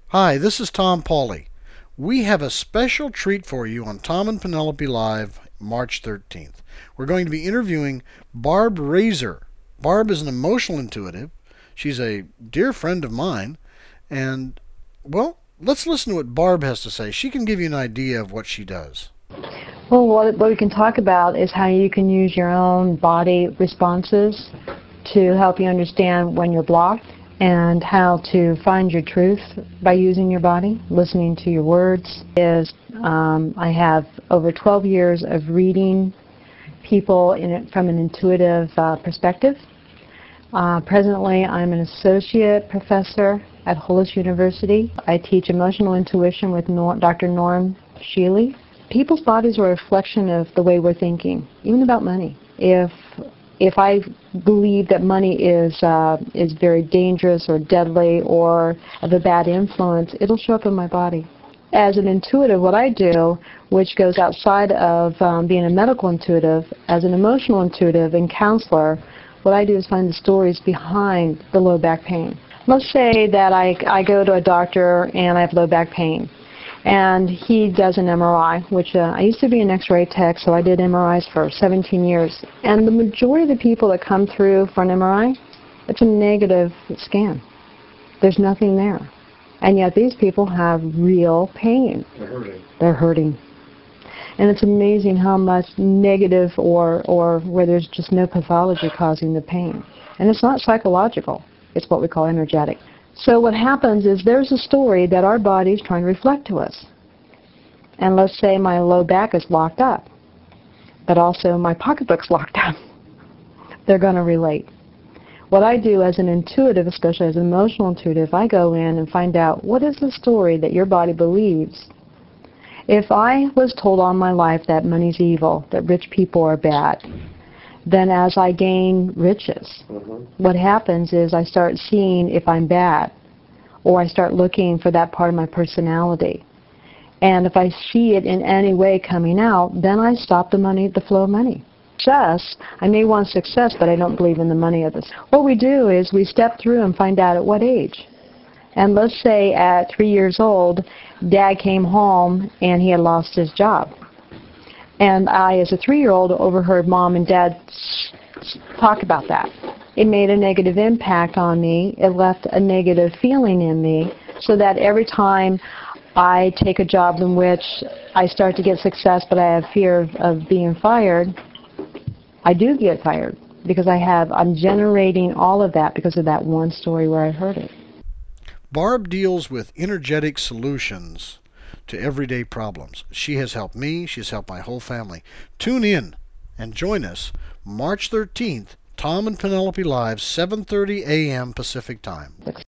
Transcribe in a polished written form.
Hi, this is Tom Pauley. We have a special treat for you on Tom and Penelope Live, March 13th. We're going to be interviewing Barb Razor. Barb is an emotional intuitive. She's a dear friend of mine. And, well, let's listen to what Barb has to say. She can give you an idea of what she does. Well, what we can talk about is how you can use your own body responses to help you understand when you're blocked, and how to find your truth by using your body, listening to your words. I have over 12 years of reading people from an intuitive perspective. Presently, I'm an associate professor at Hollis University. I teach emotional intuition with Dr. Norm Shealy. People's bodies are a reflection of the way we're thinking, even about money. If I believe that money is very dangerous or deadly or of a bad influence, it'll show up in my body. As an intuitive, what I do, which goes outside of being a medical intuitive, as an emotional intuitive and counselor, what I do is find the stories behind the low back pain. Let's say that I go to a doctor and I have low back pain, and he does an MRI, which I used to be an X-ray tech, so I did MRIs for 17 years. And the majority of the people that come through for an MRI, it's a negative scan. There's nothing there. And yet these people have real pain. They're hurting. They're hurting. And it's amazing how much negative or where there's just no pathology causing the pain. And it's not psychological. It's what we call energetic. So what happens is there's a story that our body is trying to reflect to us. And let's say my low back is locked up, but also my pocketbook's locked up. They're going to relate. What I do as an intuitive, especially as an emotional intuitive, I go in and find out what is the story that your body believes. If I was told all my life that money's evil, that rich people are bad, then as I gain riches, what happens is I start seeing if I'm bad, or I start looking for that part of my personality. And if I see it in any way coming out, then I stop the flow of money. Success, I may want success, but I don't believe in the money of this. What we do is we step through and find out at what age. And let's say at 3 years old, Dad came home and he had lost his job. And I, as a 3-year-old, overheard Mom and Dad talk about that. It made a negative impact on me. It left a negative feeling in me, so that every time I take a job in which I start to get success, but I have fear of being fired, I do get fired, because I'm generating all of that because of that one story where I heard it. Barb deals with energetic solutions to everyday problems. She has helped me. She has helped my whole family. Tune in and join us March 13th, Tom and Penelope Live, 7:30 a.m. Pacific Time.